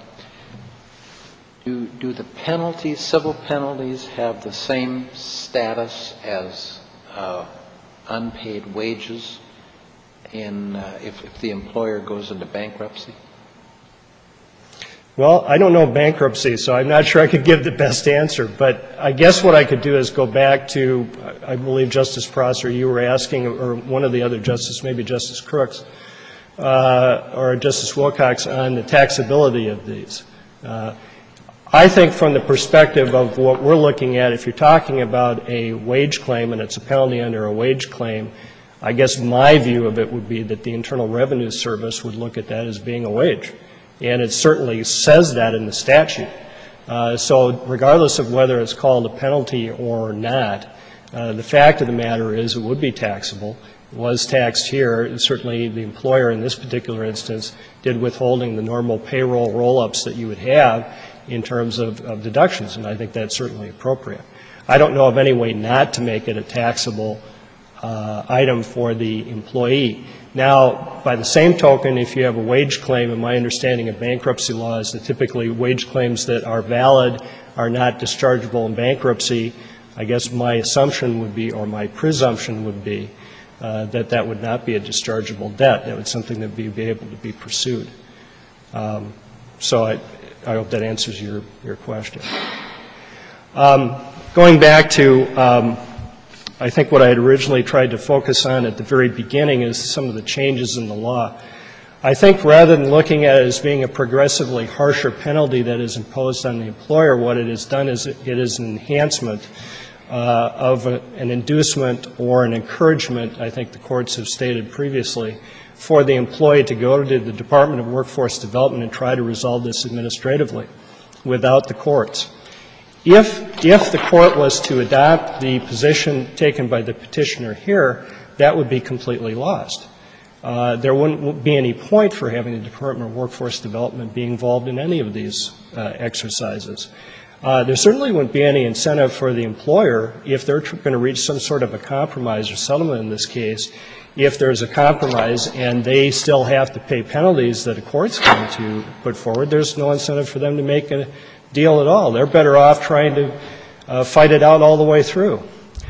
do the penalties, civil penalties, have the same status as unpaid wages if the employer goes into bankruptcy? Well, I don't know bankruptcy, so I'm not sure I could give the best answer. But I guess what I could do is go back to, I believe, Justice Prosser, you were asking, or one of the other justices, maybe Justice Crooks, or Justice Wilcox, on the taxability of these. I think from the perspective of what we're looking at, if you're talking about a wage claim and it's a penalty under a wage claim, I guess my view of it would be that the Internal Revenue Service would look at that as being a wage. And it certainly says that in the statute. So regardless of whether it's called a penalty or not, the fact of the matter is it would be taxable. was taxed here. Certainly the employer in this particular instance did withholding the normal payroll roll-ups that you would have in terms of deductions, and I think that's certainly appropriate. I don't know of any way not to make it a taxable item for the employee. Now, by the same token, if you have a wage claim, and my understanding of bankruptcy law is that typically wage claims that are valid are not dischargeable in bankruptcy, I guess my assumption would be, or my presumption would be, that that would not be a dischargeable debt. That would something that would be able to be pursued. So I hope that answers your question. Going back to, I think what I had originally tried to focus on at the very beginning is some of the changes in the law. I think rather than looking at it as being a progressively harsher penalty that is imposed on the employer, what it has done is it is an enhancement of an inducement or an encouragement, I think the courts have stated previously, for the employee to go to the Department of Workforce Development and try to resolve this administratively without the courts. If the court was to adopt the position taken by the petitioner here, that would be completely lost. There wouldn't be any point for having the Department of Workforce Development be involved in any of these exercises. There certainly wouldn't be any incentive for the employer if they're going to reach some sort of a compromise or settlement in this case. If there's a compromise and they still have to pay penalties that a court's going to put forward, there's no incentive for them to make a deal at all. They're better off trying to fight it out all the way through.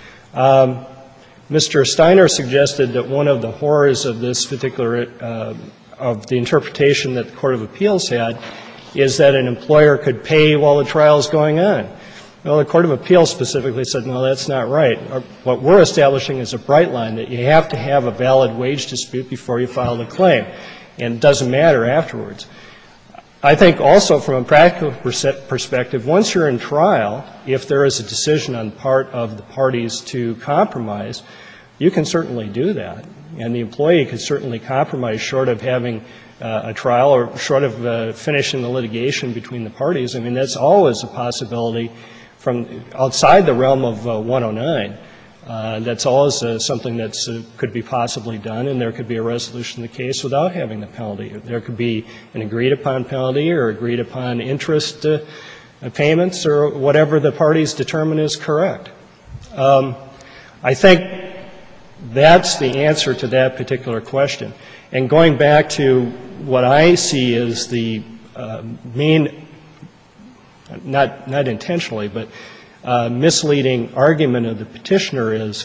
Mr. Steiner suggested that one of the horrors of this particular, of the interpretation that the Court of Appeals had is that an employer could pay while the trial is going on. Well, the Court of Appeals specifically said, no, that's not right. What we're establishing is a bright line that you have to have a valid wage dispute before you file the claim, and it doesn't matter afterwards. I think also from a practical perspective, once you're in trial, if there is a decision on the part of the parties to compromise, you can certainly do that. And the employee could certainly compromise short of having a trial or short of finishing the litigation between the parties. I mean, that's always a possibility from outside the realm of 109. That's always something that could be possibly done, and there could be a resolution of the case without having the penalty. There could be an agreed-upon penalty or agreed-upon interest payments or whatever the parties determine is correct. I think that's the answer to that particular question. And going back to what I see as the main, not intentionally, but misleading argument of the petitioner is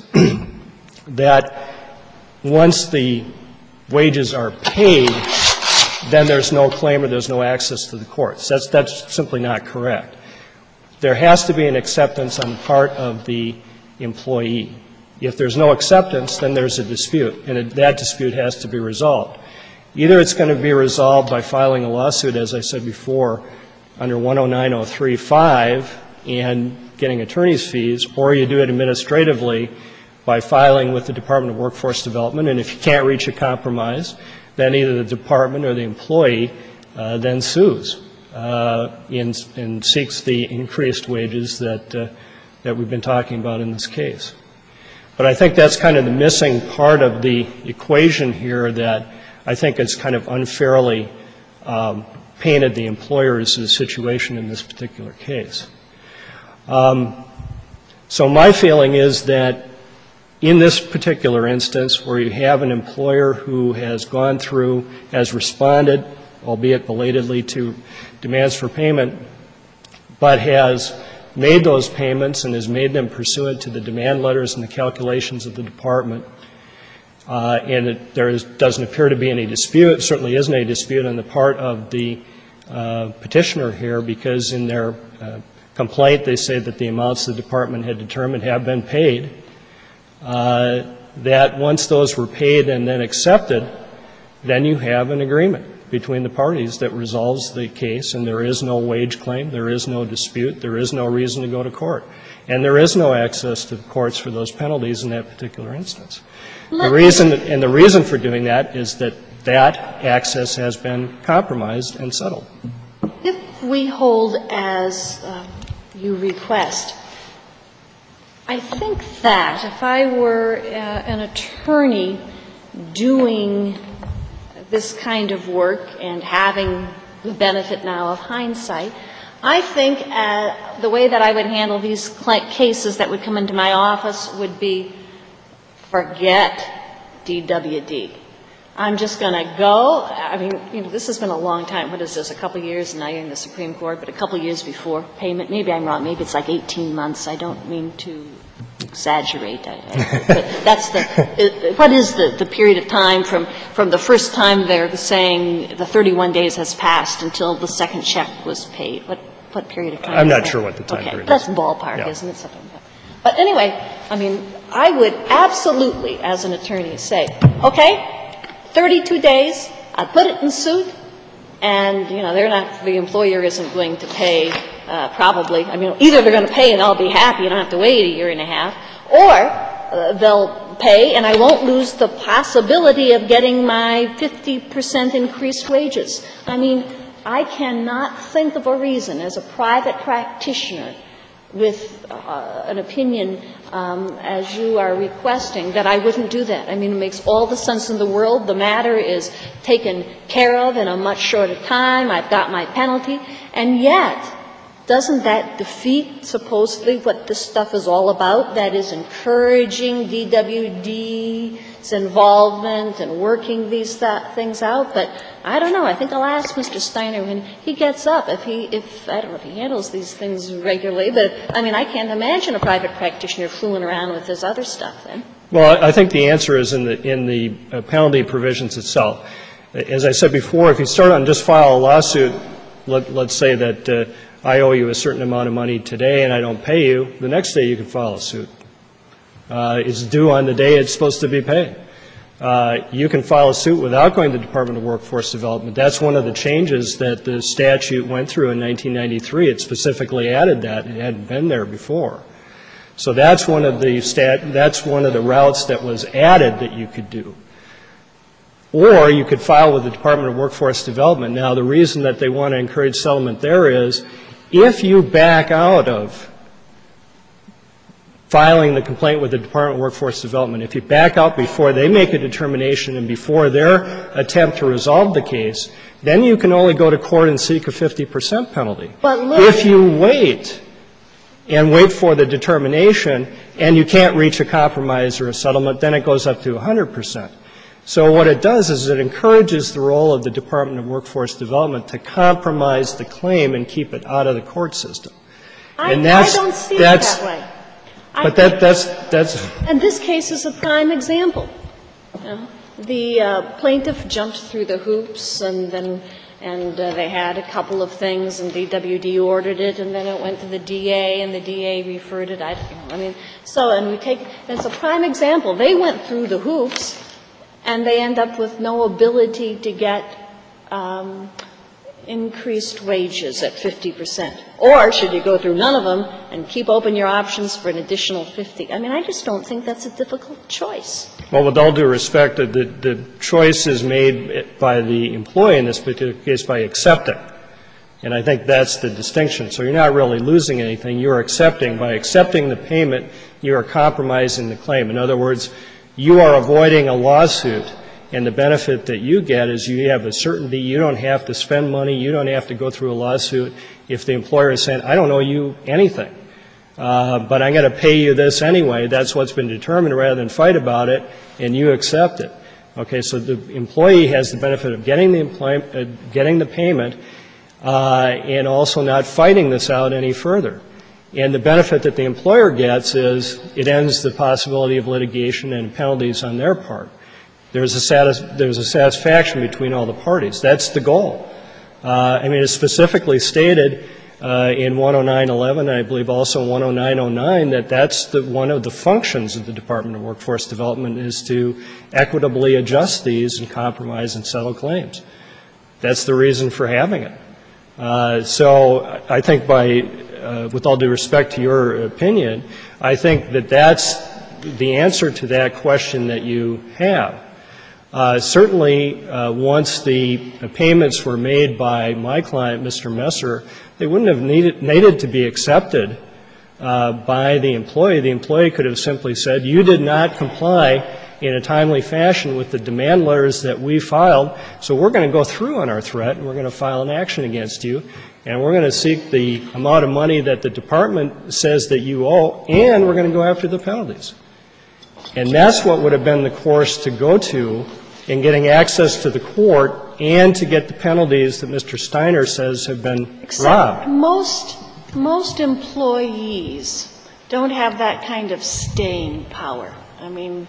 that once the wages are paid, then there's no claim or there's no access to the courts. That's simply not correct. There has to be an acceptance on the part of the employee. If there's no acceptance, then there's a dispute, and that dispute has to be resolved. Either it's going to be resolved by filing a lawsuit, as I said before, under 109.03.5 and getting attorney's fees, or you do it administratively by filing with the Department of Workforce Development. And if you can't reach a compromise, then either the department or the employee then sues and seeks the increased wages that we've been talking about in this case. But I think that's kind of the missing part of the equation here that I think has kind of unfairly painted the employer's situation in this particular case. So my feeling is that in this particular instance where you have an employer who has gone through, has responded, albeit belatedly, to demands for payment, but has made those payments and has made them pursuant to the demand letters and the calculations of the department, and there doesn't appear to be any dispute, certainly isn't any dispute on the part of the petitioner here, because in their complaint they say that the amounts the department had determined have been paid, that once those were paid and then accepted, then you have an agreement between the parties that resolves the case, and there is no wage claim, there is no dispute, there is no reason to go to court, and there is no access to the courts for those penalties in that particular instance. The reason for doing that is that that access has been compromised and settled. If we hold as you request, I think that if I were an attorney doing this kind of work and having the benefit now of hindsight, I think the way that I would handle these cases that would come into my office would be forget DWD. I'm just going to go. I mean, this has been a long time. What is this, a couple of years? Now you're in the Supreme Court, but a couple of years before payment. Maybe I'm wrong. Maybe it's like 18 months. I don't mean to exaggerate. But that's what is the period of time from the first time they're saying the 31 days has passed until the second check was paid? What period of time? I'm not sure what the time period is. That's ballpark, isn't it? Something like that. But anyway, I mean, I would absolutely, as an attorney, say, okay, 32 days, I put it in suit, and, the employer isn't going to pay, probably. I mean, either they're going to pay and I'll be happy, you don't have to wait a year and a half, or they'll pay and I won't lose the possibility of getting my 50% increased wages. I mean, I cannot think of a reason as a private practitioner with an opinion as you are requesting that I wouldn't do that. I mean, it makes all the sense in the world. The matter is taken care of in a much shorter time. I've got my penalty. And yet, doesn't that defeat supposedly what this stuff is all about? That is encouraging DWD's involvement and working these things out. But I don't know. I think I'll ask Mr. Steiner when he gets up I don't know if he handles these things regularly. But I mean, I can't imagine a private practitioner fooling around with this other stuff then. Well, I think the answer is in the penalty provisions itself. As I said before, if you start on just file a lawsuit, let's say that I owe you a certain amount of money today and I don't pay you, the next day you can file a suit. It's due on the day it's supposed to be paid. You can file a suit without going to the Department of Workforce Development. That's one of the changes that the statute went through in 1993. It specifically added that. It hadn't been there before. So that's one of the routes that was added that you could do. Or you could file with the Department of Workforce Development. Now, the reason that they want to encourage settlement there is if you back out of filing the complaint with the Department of Workforce Development, if you back out before they make a determination and before their attempt to resolve the case, then you can only go to court and seek a 50% penalty. If you wait and wait for the determination and you can't reach a compromise or a settlement, then it goes up to 100%. So what it does is it encourages the role of the Department of Workforce Development to compromise the claim and keep it out of the court system. I don't see it that way. But that's And this case is a prime example. The plaintiff jumped through the hoops and they had a couple of things and DWD ordered it and then it went to the DA and the DA referred it. It's a prime example. They went through the hoops and they end up with no ability to get increased wages at 50%. Or should you go through none of them and keep open your options for an additional 50? I mean, I just don't think that's a difficult choice. Well, with all due respect, the choice is made by the employee in this particular case by accepting. And I think that's the distinction. So you're not really losing anything. You're accepting. By accepting the payment, you are compromising the claim. In other words, you are avoiding a lawsuit, and the benefit that you get is you have a certainty. You don't have to spend money. You don't have to go through a lawsuit. If the employer is saying, I don't owe you anything, but I'm going to pay you this anyway, that's what's been determined rather than fight about it, and you accept it. Okay, so the employee has the benefit of getting the payment and also not fighting this out any further. And the benefit that the employer gets is it ends the possibility of litigation and penalties on their part. There's a satisfaction between all the parties. That's the goal. I mean, it's specifically stated in 109.11, and I believe also 109.09, that that's one of the functions of the Department of Workforce Development is to equitably adjust these and compromise and settle claims. That's the reason for having it. So I think with all due respect to your opinion, I think that that's the answer to that question that you have. Certainly, once the payments were made by my client, Mr. Messer, they wouldn't have needed to be accepted by the employee could have simply said, you did not comply in a timely fashion with the demand letters that we filed, so we're going to go through on our threat, and we're going to file an action against you, and we're going to seek the amount of money that the department says that you owe, and we're going to go after the penalties. And that's what would have been the course to go to in getting access to the court and to get the penalties that Mr. Steiner says have been robbed. Most employees don't have that kind of staying power. I mean,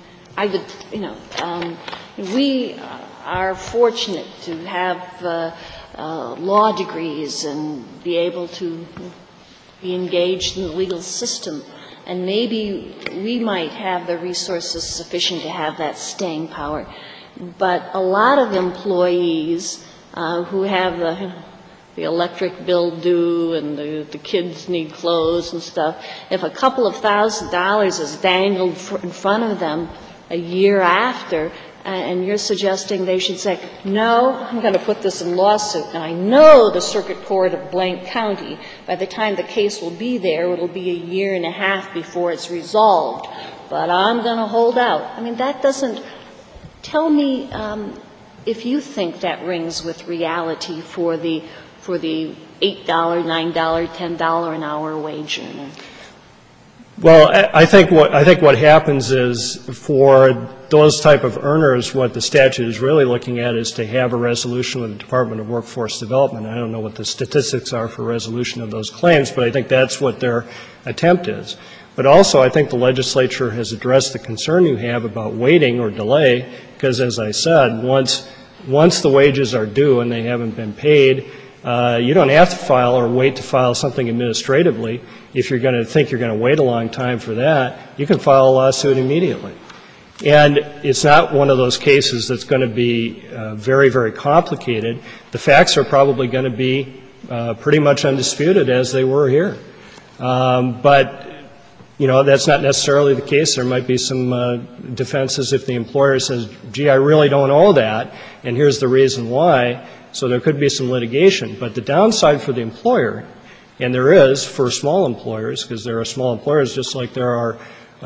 we are fortunate to have law degrees and be able to be engaged in the legal system, and maybe we might have the resources sufficient to have that staying power. But a lot of employees who have the electric bill due and the kids need clothes and stuff, if a couple of $1,000s is dangled in front of them a year after, and you're suggesting they should say, no, I'm going to put this in lawsuit, and I know the circuit court of blank county, by the time the case will be there, it'll be a year and a half before it's resolved, but I'm going to hold out. I mean, that doesn't – tell me if you think that rings with reality for the $8, $9, $10 an hour wage earner. Well, I think what happens is for those type of earners, what the statute is really looking at is to have a resolution with the Department of Workforce Development. I don't know what the statistics are for resolution of those claims, but I think that's what their attempt is. But also, I think the legislature has addressed the concern you have about waiting or delay, because as I said, once the wages are due and they haven't been paid, you don't have to file or wait to file something administratively. If you're going to think you're going to wait a long time for that, you can file a lawsuit immediately. And it's not one of those cases that's going to be very, very complicated. The facts are probably going to be pretty much undisputed as they were here. But, you know, that's not necessarily the case. There might be some defenses if the employer says, gee, I really don't owe that, and here's the reason why. So there could be some litigation. But the downside for the employer, and there is for small employers, because there are small employers just like there are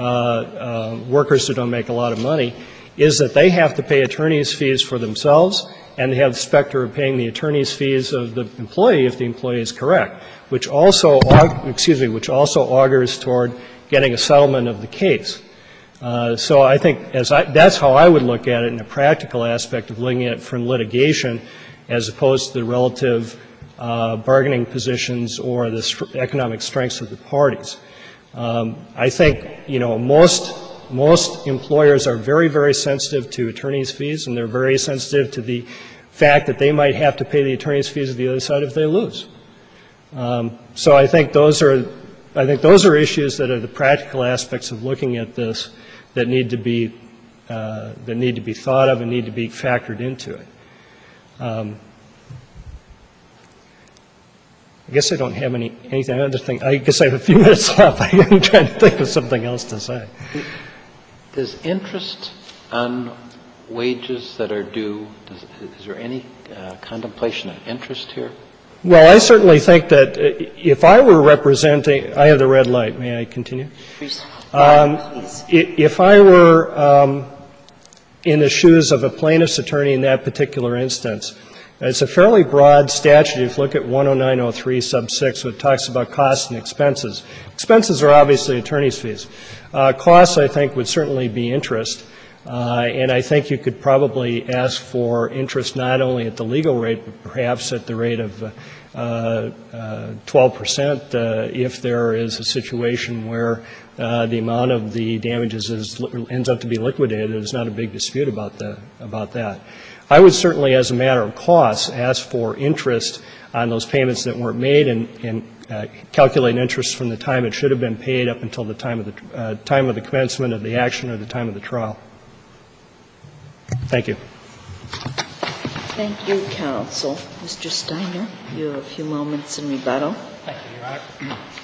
workers who don't make a lot of money, is that they have to pay attorney's fees for themselves, and they have the specter of paying the attorney's fees of the employee if the employee is correct, which also augurs toward getting a settlement of the case. So I think that's how I would look at it in a practical aspect of looking at it from litigation as opposed to the relative bargaining positions or the economic strengths of the parties. I think, you know, most employers are very, very sensitive to attorney's fees, and they're very sensitive to the fact that they might have to pay the attorney's fees of the other side if they lose. So I think those are issues that are the practical aspects of looking at this that need to be thought of and need to be factored into it. I guess I don't have anything other thing. I guess I have a few minutes left. I'm trying to think of something else to say. Does interest on wages that are due, is there any contemplation of interest here? Well, I certainly think that if I were representing, I have the red light. May I continue? Please. If I were in the shoes of a plaintiff's attorney in that particular instance, it's a fairly broad statute. If you look at 10903 sub 6, it talks about costs and expenses. Expenses are obviously attorney's fees. Costs, I think, would certainly be interest. And I think you could probably ask for interest not only at the legal rate, but perhaps at the rate of 12% if there is a situation where the amount of the damages ends up to be liquidated. There's not a big dispute about that. I would certainly, as a matter of costs, ask for interest on those payments that weren't made and calculate interest from the time it should have been paid up until the time of the commencement of the action or the time of the trial. Thank you. Thank you, counsel. Mr. Steiner, you have a few moments in rebuttal. Thank you,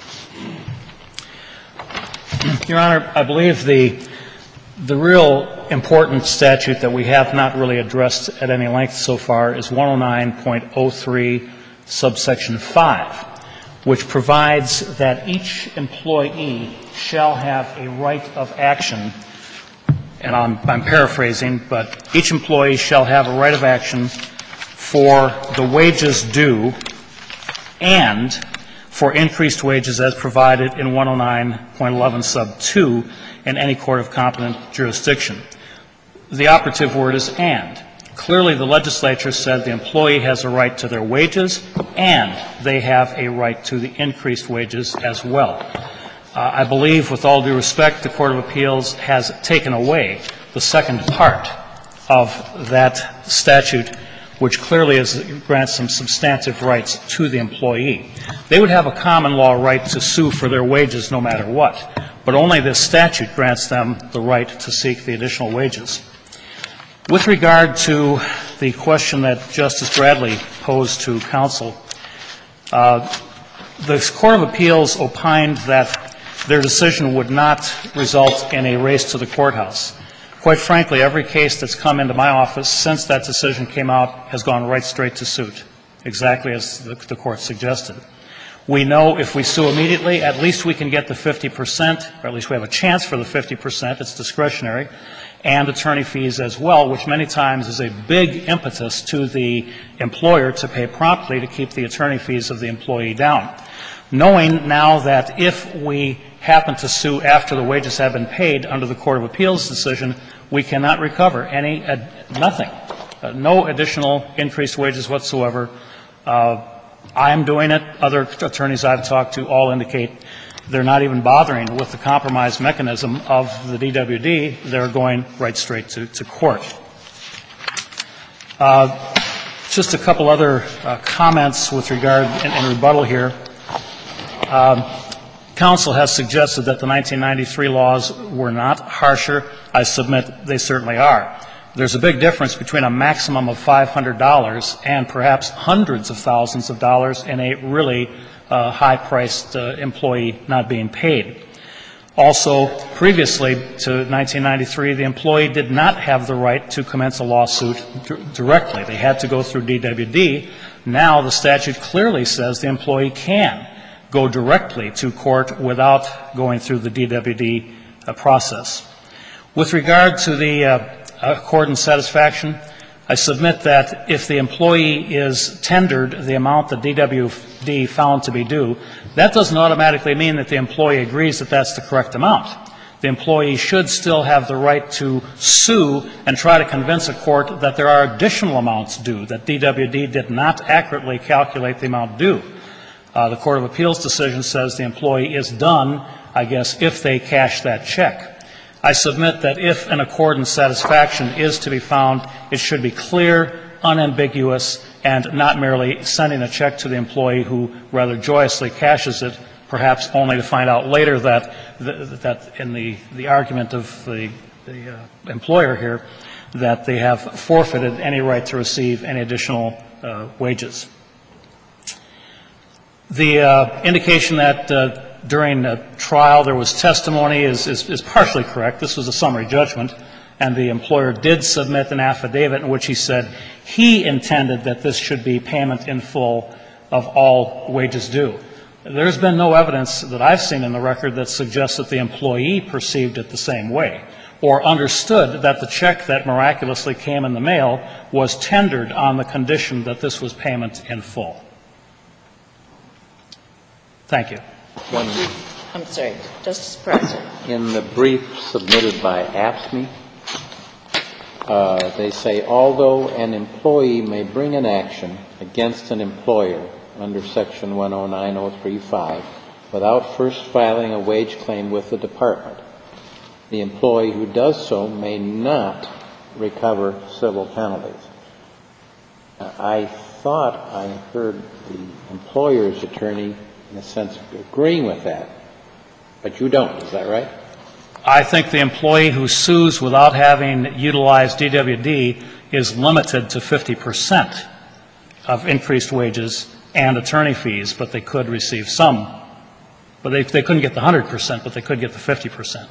Your Honor. Your Honor, I believe the real important statute that we have not really addressed at any length so far is 109.03 subsection 5, which provides that each employee shall have a right of action, and I'm paraphrasing, but each employee shall have a right of action for the wages due and for increased wages as provided in 109.11 sub 2 in any court of competent jurisdiction. The operative word is and. Clearly, the legislature said the employee has a right to their wages and they have a right to the increased wages as well. I believe, with all due respect, the Court of Appeals has taken away the second part of that statute, which clearly grants some substantive rights to the employee. They would have a common law right to sue for their wages no matter what, but only this statute grants them the right to seek the additional wages. With regard to the question that Justice Bradley posed to counsel, the Court of Appeals opined that their decision would not result in a race to the courthouse. Quite frankly, every case that's come into my office since that decision came out has gone right straight to suit, exactly as the Court suggested. We know if we sue immediately, at least we can get the 50%, or at least we have a chance for the 50%, it's discretionary, and attorney fees as well, which many times is a big impetus to the employer to pay promptly to keep the attorney fees of the employee down. Knowing now that if we happen to sue after the wages have been paid under the Court of Appeals decision, we cannot recover nothing, no additional increased wages whatsoever. I am doing it. Other attorneys I've talked to all indicate they're not even bothering with the compromise mechanism of the DWD. They're going right straight to court. Just a couple other comments with regard in rebuttal here. Counsel has suggested that the 1993 laws were not harsher. I submit they certainly are. There's a big difference between a maximum of $500 and perhaps hundreds of thousands of dollars in a really high-priced employee not being paid. Also, previously to 1993, the employee did not have the right to commence a lawsuit directly. They had to go through DWD. Now the statute clearly says the employee can go directly to court without going through the DWD process. With regard to the accord and satisfaction, I submit that if the employee is tendered the amount that DWD found to be due, that doesn't automatically mean that the employee agrees that that's the correct amount. The employee should still have the right to sue and try to convince a court that there are additional amounts due, that DWD did not accurately calculate the amount due. The Court of Appeals decision says the employee is done, I guess, if they cash that check. I submit that if an accord and satisfaction is to be found, it should be clear, unambiguous, and not merely sending a check to the employee who rather joyously cashes it, perhaps only to find out later that in the argument of the employer here, that they have forfeited any right to receive any additional wages. The indication that during the trial there was testimony is partially correct. This was a summary judgment, and the employer did submit an affidavit in which he said he intended that this should be payment in full of all wages due. There's been no evidence that I've seen in the record that suggests that the employee perceived it the same way or understood that the check that miraculously came in the mail was tendered on the condition that this was payment in full. Thank you. I'm sorry, Justice Presser. In the brief submitted by AFSCME, they say, although an employee may bring an action against an employer under Section 109035 without first filing a wage claim with the department, the employee who does so may not recover civil penalties. I thought I heard the employer's attorney, in a sense, agreeing with that, but you don't. Is that right? I think the employee who sues without having utilized DWD is limited to 50% of increased wages and attorney fees, but they could receive some. But they couldn't get the 100%, but they could get the 50%.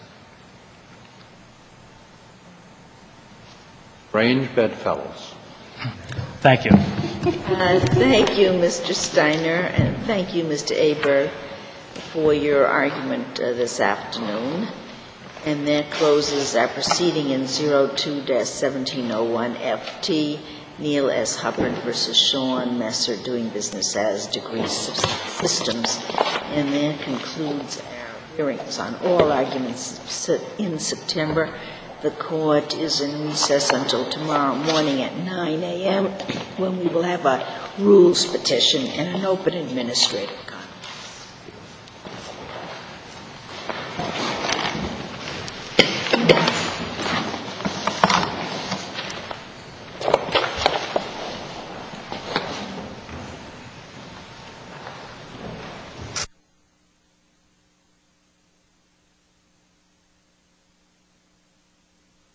Range Bedfellows. Thank you. Thank you, Mr. Steiner, and thank you, Mr. Aber, for your argument this afternoon. And that closes our proceeding in 02-1701 FT, Neil S. Hubbard versus Sean Messer, doing business as Degree Systems. And that concludes our hearings on all arguments in September. The court is in recess until tomorrow morning at 9 a.m. when we will have a rules petition and an open administrative.